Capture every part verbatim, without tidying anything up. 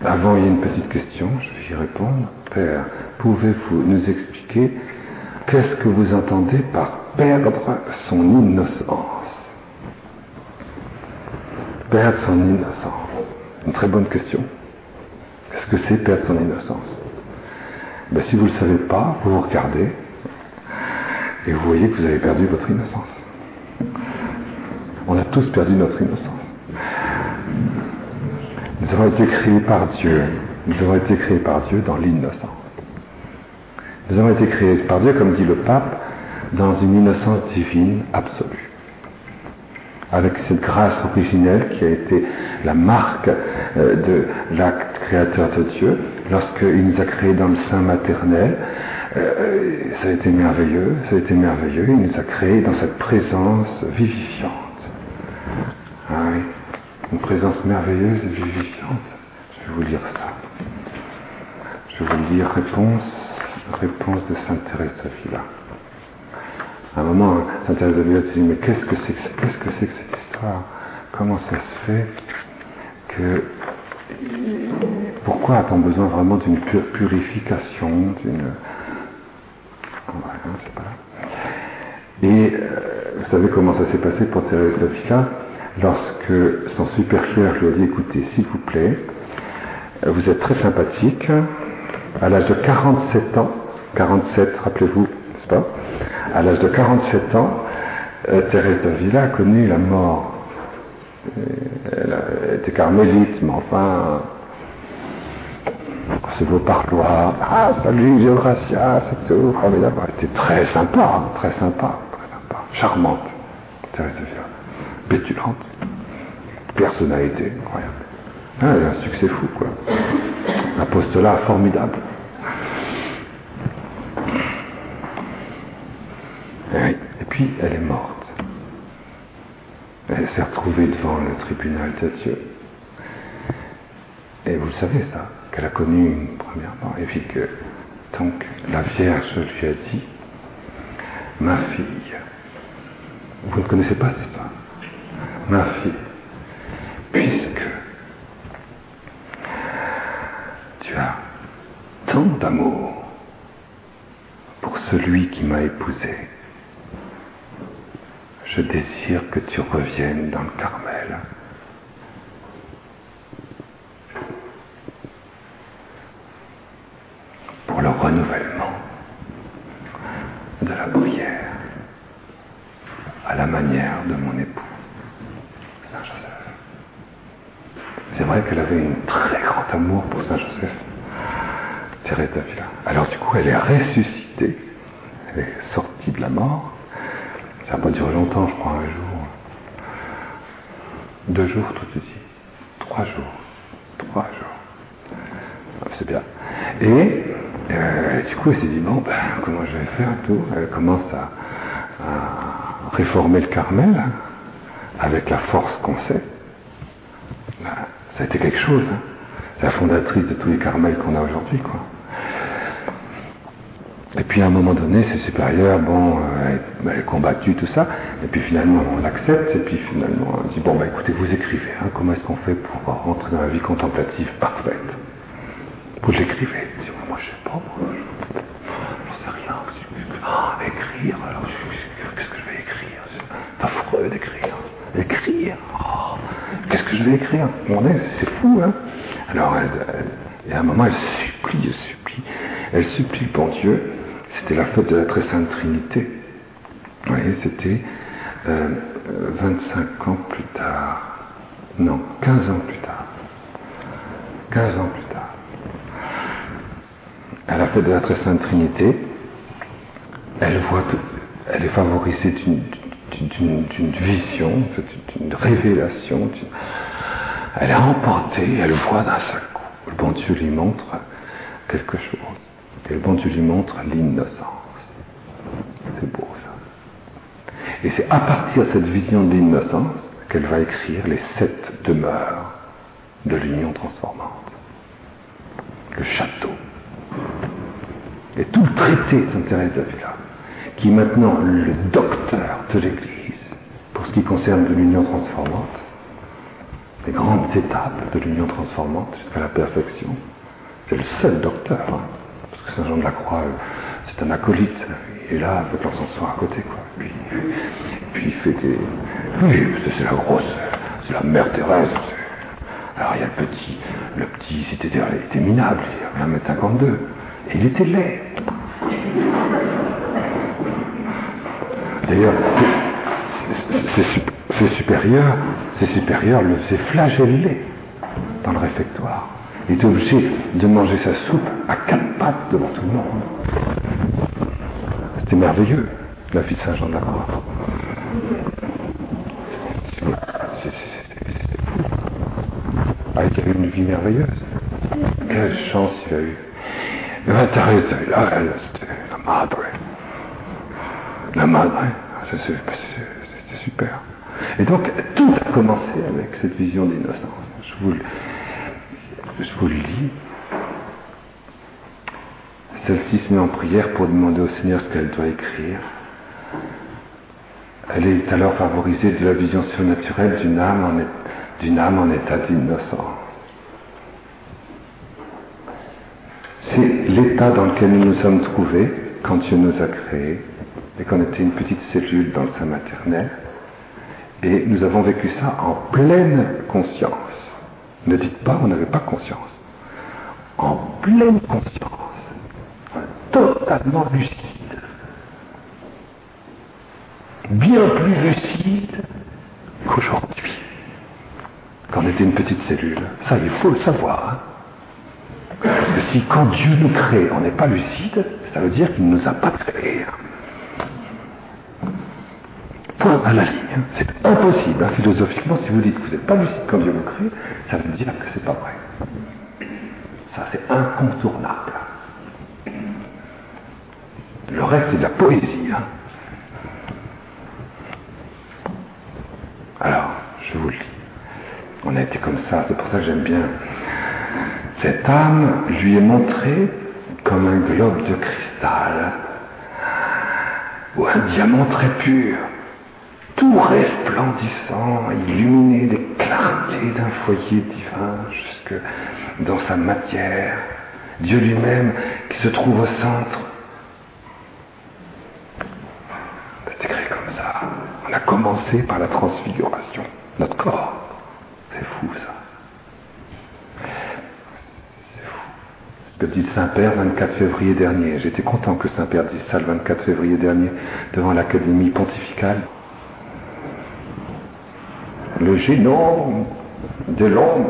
Avant, il y a une petite question, je vais y répondre. Père, pouvez-vous nous expliquer qu'est-ce que vous entendez par perdre son innocence? Perdre son innocence. Une très bonne question. Qu'est-ce que c'est perdre son innocence? Ben, si vous ne le savez pas, vous vous regardez et vous voyez que vous avez perdu votre innocence. On a tous perdu notre innocence. Nous avons été créés par Dieu. Nous avons été créés par Dieu dans l'innocence. Nous avons été créés par Dieu, comme dit le pape, dans une innocence divine absolue. Avec cette grâce originelle qui a été la marque euh, de l'acte créateur de Dieu, lorsqu'il nous a créés dans le sein maternel, euh, ça a été merveilleux, ça a été merveilleux, il nous a créés dans cette présence vivifiante. Ah oui, une présence merveilleuse et vivifiante. Je vais vous lire ça. Je vais vous lire réponse, réponse de Sainte Thérèse d'Avila. À un moment, Sainte Thérèse d'Avila se dit, mais qu'est-ce que c'est que, qu'est-ce que c'est que cette histoire? Comment ça se fait que... Pourquoi a-t-on besoin vraiment d'une pure purification, d'une... Ouais, c'est pas là. Et euh, vous savez comment ça s'est passé pour Thérèse d'Avila? Lorsque son supérieur lui a dit, écoutez, s'il vous plaît, vous êtes très sympathique, à l'âge de quarante-sept ans, quarante-sept, rappelez-vous, n'est-ce pas? À l'âge de quarante-sept ans, euh, Thérèse d'Avila a connu la mort. Elle, a, elle était carmélite, mais enfin, ce beau parloir, ah salut, Dieu Gracia, c'est tout, formidable. Elle était très sympa, très sympa, très sympa, charmante, Thérèse d'Avila, pétulante, personnalité incroyable. Ah, elle a un succès fou, quoi. Apostolat formidable. Et puis, elle est morte. Elle s'est retrouvée devant le tribunal de Dieu. Et vous le savez, ça, qu'elle a connu une première mort. Et puis que, donc, la Vierge lui a dit, ma fille, vous ne connaissez pas cette histoire? Ma fille, puisque tu as tant d'amour pour celui qui m'a épousé, je désire que tu reviennes dans le Carmel. Pour le renouvellement de la prière à la manière de mon époux, Saint Joseph. C'est vrai qu'elle avait un très grand amour pour Saint Joseph, Thérèse d'Avila. Alors du coup, elle est ressuscitée, elle est sortie de la mort. Ça n'a pas duré longtemps, je crois, un jour. Deux jours, tout dit. Trois jours. Trois jours. C'est bien. Et euh, du coup, elle s'est dit, bon, ben, comment je vais faire tout? Elle commence à, à réformer le Carmel, hein, avec la force qu'on sait. Ben, ça a été quelque chose. Hein. C'est la fondatrice de tous les Carmels qu'on a aujourd'hui, quoi. Et puis à un moment donné, ses supérieurs, bon, euh, elle est combattue, tout ça, et puis finalement on l'accepte, et puis finalement on dit, bon bah écoutez, vous écrivez, hein, comment est-ce qu'on fait pour rentrer dans la vie contemplative parfaite? Vous l'écrivez. Je dis, moi je sais pas, moi, je j'en sais rien. Ah, écrire, alors qu'est-ce que je vais écrire? C'est affreux d'écrire. Écrire, oh, qu'est-ce que je vais écrire? Mon est, c'est fou, hein. Alors, elle, elle, et à un moment, elle supplie, elle supplie, elle supplie le bon Dieu. C'était la fête de la Très Sainte Trinité. Vous voyez, c'était euh, vingt-cinq ans plus tard. Non, quinze ans plus tard. quinze ans plus tard. À la fête de la Très Sainte Trinité, elle voit que, elle est favorisée d'une, d'une, d'une vision, d'une révélation. D'une, elle est emportée, elle voit d'un seul coup. Le bon Dieu lui montre quelque chose. Et le bon Dieu lui montre l'innocence. C'est beau ça. Et c'est à partir de cette vision de l'innocence qu'elle va écrire les sept demeures de l'union transformante. Le château. Et tout le traité de Sainte Thérèse d'Avila, qui est maintenant le docteur de l'Église, pour ce qui concerne de l'union transformante, les grandes étapes de l'union transformante jusqu'à la perfection. C'est le seul docteur, hein, parce que Saint Jean de la Croix, euh, c'est un acolyte, il est là avec l'encenseur à côté, quoi. Puis, puis il fait des... Oui, c'est la grosse, c'est la mère Thérèse. Alors il y a le petit, le petit, c'était, il était minable, il avait un mètre cinquante-deux, et il était laid. D'ailleurs, ses supérieurs, ses supérieurs le faisaient flageller dans le réfectoire. Il était obligé de manger sa soupe à quatre pattes devant tout le monde. C'était merveilleux, la vie de Saint Jean de la Croix. C'était fou. Ah, il a eu une vie merveilleuse. Quelle chance il a eu. Et ben, Thérèse, là, elle, c'était la madre. La madre, c'était super. Et donc, tout a commencé avec cette vision d'innocence. Je vous, je vous le lis. Celle-ci se met en prière pour demander au Seigneur ce qu'elle doit écrire. Elle est alors favorisée de la vision surnaturelle d'une âme en, é- d'une âme en état d'innocence. C'est l'état dans lequel nous nous sommes trouvés quand Dieu nous a créés et qu'on était une petite cellule dans le sein maternel. Et nous avons vécu ça en pleine conscience. Ne dites pas, on n'avait pas conscience. En pleine conscience. Totalement lucide. Bien plus lucide qu'aujourd'hui. Quand on était une petite cellule. Ça, il faut le savoir. Hein. Parce que si, quand Dieu nous crée, on n'est pas lucide, ça veut dire qu'il ne nous a pas créés. Point à la ligne. C'est impossible, hein, philosophiquement, si vous dites que vous n'êtes pas lucide quand Dieu vous crée, ça veut dire que c'est pas vrai. Ça, c'est incontournable. Le reste, c'est de la poésie. Hein. Alors, je vous le dis. On a été comme ça, c'est pour ça que j'aime bien. Cette âme lui est montrée comme un globe de cristal ou un diamant très pur, tout resplendissant, illuminé des clartés d'un foyer divin jusque dans sa matière. Dieu lui-même qui se trouve au centre. C'est écrit comme ça. On a commencé par la transfiguration. Notre corps. C'est fou ça. C'est fou. Ce que dit le Saint-Père le vingt-quatre février dernier. J'étais content que le Saint-Père dise ça le vingt-quatre février dernier devant l'Académie pontificale. Le génome de l'homme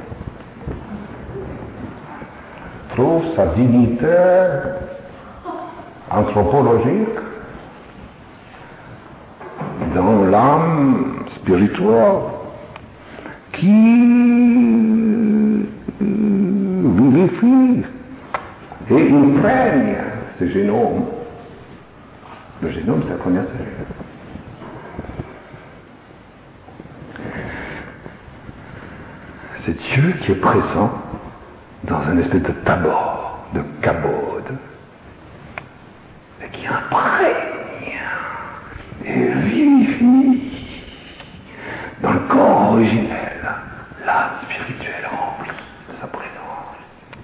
trouve sa dignité anthropologique dans l'âme spirituelle qui vivifie et imprègne ce génome. Le génome, c'est la première cellule. C'est Dieu qui est présent dans un espèce de tabord, de cabode, et qui imprègne et vivifie dans le corps originel l'âme spirituelle remplie de sa présence,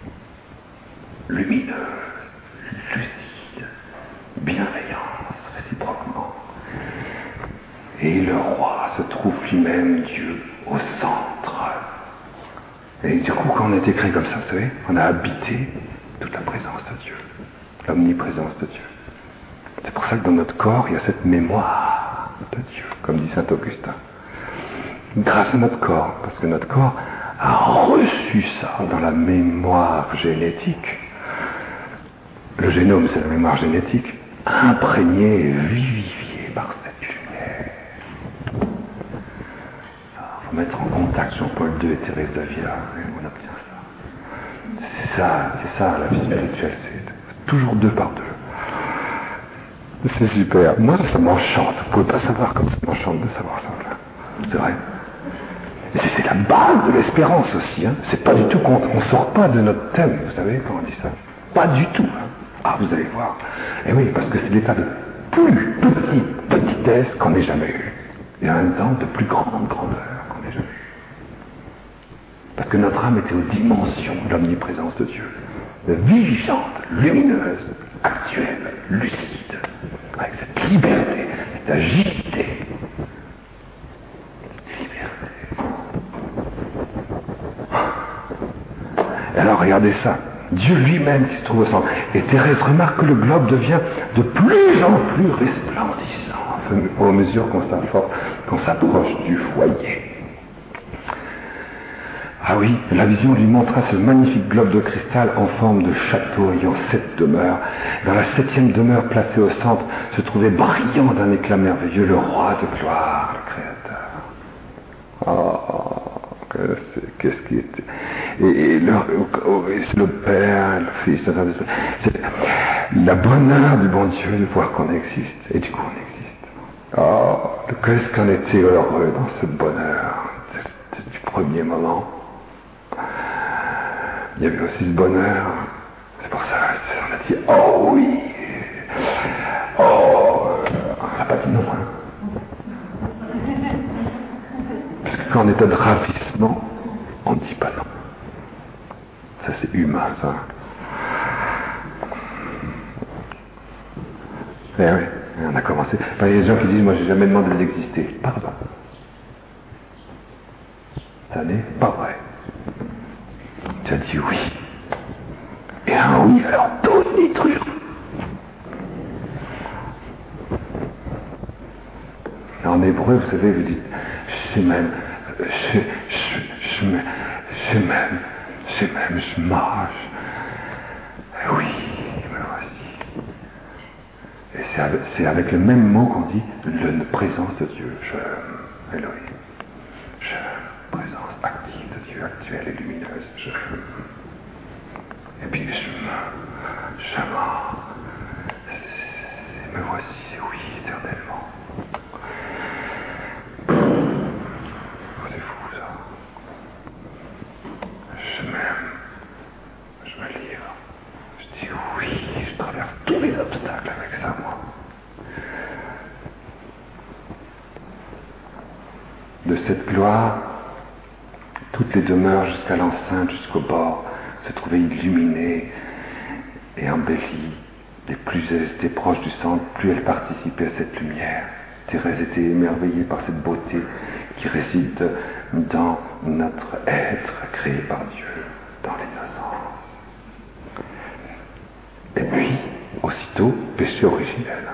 lumineuse, lucide, bienveillance réciproquement. Et le roi se trouve lui-même Dieu au centre. Et du coup, quand on a été créé comme ça, vous savez, on a habité toute la présence de Dieu, l'omniprésence de Dieu. C'est pour ça que dans notre corps, il y a cette mémoire de Dieu, comme dit saint Augustin. Grâce à notre corps, parce que notre corps a reçu ça dans la mémoire génétique. Le génome, c'est la mémoire génétique, imprégnée et vivifiée par cette lumière. Il faut mettre en contact Jean-Paul deux et Thérèse d'Avila, et on obtient ça. C'est ça, c'est ça la vie spirituelle, c'est toujours deux par deux. C'est super. Moi, ça m'enchante. Vous ne pouvez pas savoir comme ça m'enchante de savoir ça. C'est vrai. Et c'est la base de l'espérance aussi. Hein. C'est pas du tout qu'on ne sort pas de notre thème, vous savez, quand on dit ça. Pas du tout. Hein. Ah, vous allez voir. Et oui, parce que c'est l'état de plus petite petitesse qu'on ait jamais eu. Et en même temps, de plus grande grandeur qu'on ait jamais eu. Parce que notre âme était aux dimensions de l'omniprésence de Dieu. Vigilant, lumineuse, actuelle, lucide, avec cette liberté, cette agilité. Liberté. Et alors regardez ça, Dieu lui-même qui se trouve au centre. Et Thérèse remarque que le globe devient de plus en plus resplendissant au mesure qu'on s'approche, qu'on s'approche du foyer. Ah oui, la vision lui montra ce magnifique globe de cristal en forme de château ayant sept demeures. Dans la septième demeure placée au centre se trouvait brillant d'un éclat merveilleux le roi de gloire, le Créateur. Oh, qu'est-ce qui était... Et, et le, oh, c'est le Père, le Fils, le Saint-Esprit. C'est la bonheur du bon Dieu de voir qu'on existe. Et du coup, on existe. Oh, qu'est-ce qu'on était heureux dans ce bonheur du premier moment. Il y avait aussi ce bonheur. C'est pour ça qu'on a dit « Oh oui !» Oh on n'a pas dit non. Hein. Parce que quand on est en ravissement, on ne dit pas non. Ça c'est humain, ça. Eh oui, on a commencé. Enfin, il y a des gens qui disent « Moi j'ai jamais demandé d'exister. » Pardon. Ça n'est pas vrai. Tu as dit oui. Et un oui, alors tonitruant. En hébreu, vous savez, vous dites, je m'aime, je, je, je, m'aime, je m'aime, je m'aime, je marche. Oui, me voici. Et c'est avec, c'est avec le même mot qu'on dit la présence de Dieu. Je, Elohim. Je, présence active de Dieu, actuelle et lumineuse. Je, et puis je me, je m'en, me voici, oui, éternellement. C'est fou ça. Je m'aime, je me livre, je dis oui, je traverse tous les obstacles avec ça, moi. De cette gloire, toutes les demeures jusqu'à l'enceinte, jusqu'au bord, se trouvaient illuminées et embellies. Les plus elles étaient proches du centre, plus elles participaient à cette lumière. Thérèse était émerveillée par cette beauté qui réside dans notre être créé par Dieu, dans l'innocence. Et puis, aussitôt, péché originel.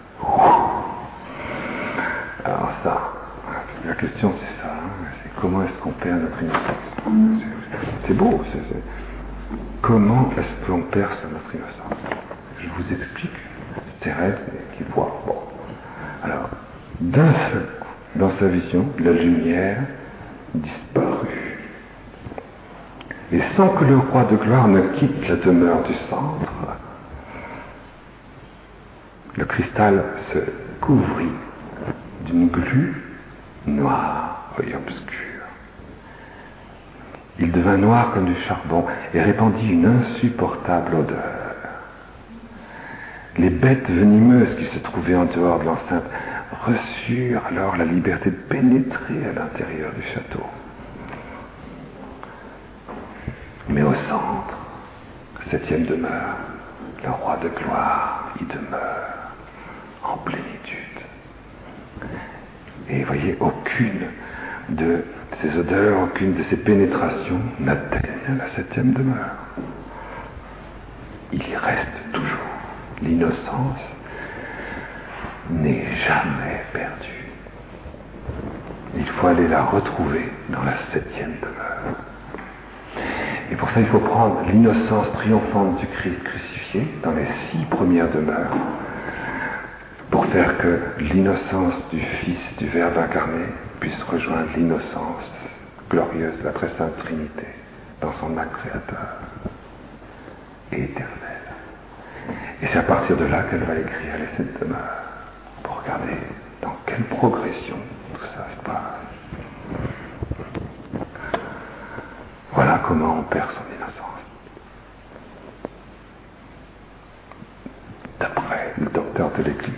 Alors ça, parce que la question c'est ça, hein, c'est comment est-ce qu'on perd notre innocence. C'est, c'est beau, c'est, c'est... Comment est-ce qu'on perd notre innocence? Je vous explique. Thérèse qui voit. Bon. Alors, d'un seul coup, dans sa vision, la lumière disparut. Et sans que le roi de gloire ne quitte la demeure du centre, le cristal se couvrit d'une glu noire et obscure. Il devint noir comme du charbon et répandit une insupportable odeur. Les bêtes venimeuses qui se trouvaient en dehors de l'enceinte reçurent alors la liberté de pénétrer à l'intérieur du château. Mais au centre, septième demeure, le roi de gloire y demeure en plénitude. Et vous voyez, aucune de ces odeurs, aucune de ces pénétrations n'atteignent la septième demeure. Il y reste toujours. L'innocence n'est jamais perdue. Il faut aller la retrouver dans la septième demeure. Et pour ça, il faut prendre l'innocence triomphante du Christ crucifié dans les six premières demeures pour faire que l'innocence du Fils du Verbe incarné puisse rejoindre l'innocence glorieuse de la très sainte Trinité dans son acte créateur et éternel. Et c'est à partir de là qu'elle va écrire les sept demeures pour regarder dans quelle progression tout ça se passe. Voilà comment on perd son innocence. D'après le docteur de l'Église.